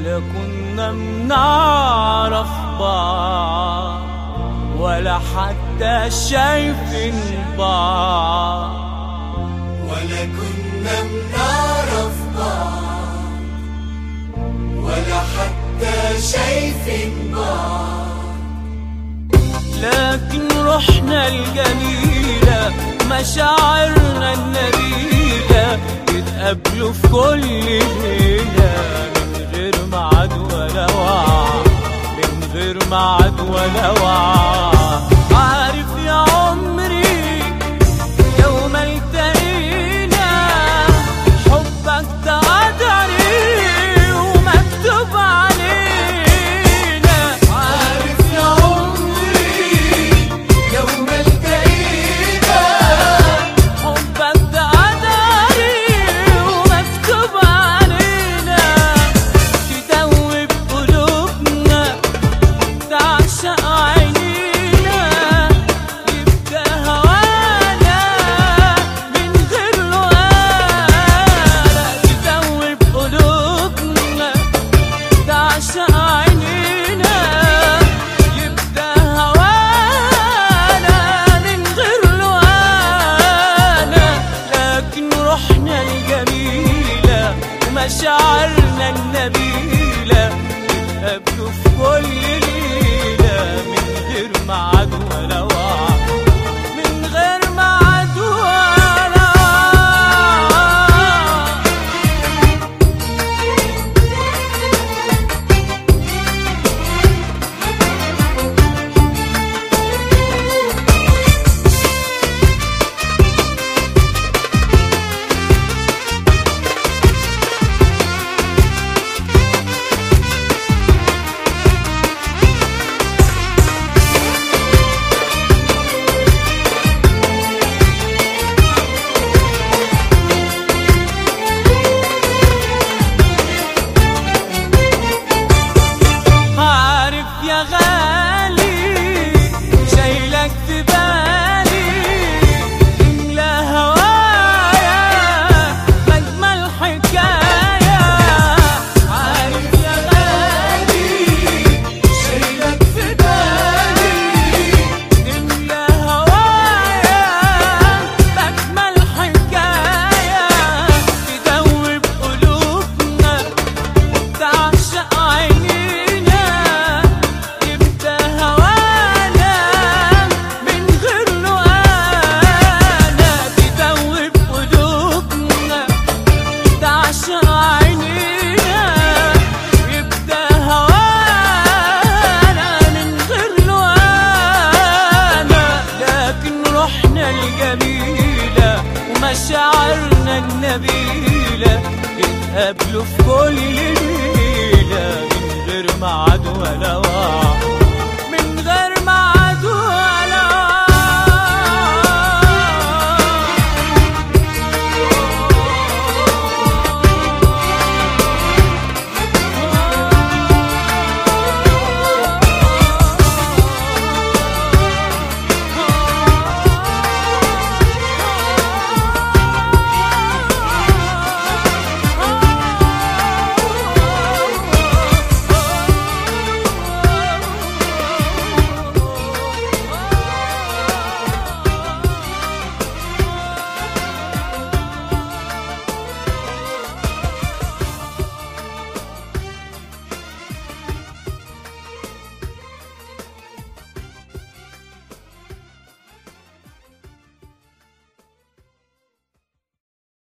ولا كنا بنعرف بعض ولا حتى شايفين بعض، ولا كنا بنعرف بعض ولا حتى شايفين بعض. لكن روحنا الجميلة مشاعرنا النبيلة يتقابلوا في كل ليلة من غير ميعاد ولا وعد، من غير ميعاد ولا وعد. عارف يا عمري يوم التقينا حبك ده قدري ومكتوب علينا. عارف يا عمري يوم التقينا حبك ده قدري ومكتوب علينا. تدوب قلوبنا تعشق عينينا يبدأ هوانا من غير لقانا. تدوب قلوبنا تعشق عينينا يبدأ هوانا من غير لقانا. لكن روحنا الجميلة ومشاعرنا النبيلة يتقابلوا في كل ليلة من غير ميعاد ولا وعد، من غير ميعاد ولا وعد. عارف يا غالي شايلك في بالي تملى هوايا مجمل حكاية. عارف يا غالي شايلك في بالي تملى هوايا مجمل حكاية. تدوب قلوبنا تعشق عينينا يبدأ هوانا من غير لقانا. تدوب قلوبنا تعشق عينينا يبدأ هوانا من غير لقانا. لكن روحنا الجميلة ومشاعرنا النبيلة يتقابلوا في كل ليلة من غير ميعاد ولا وعد.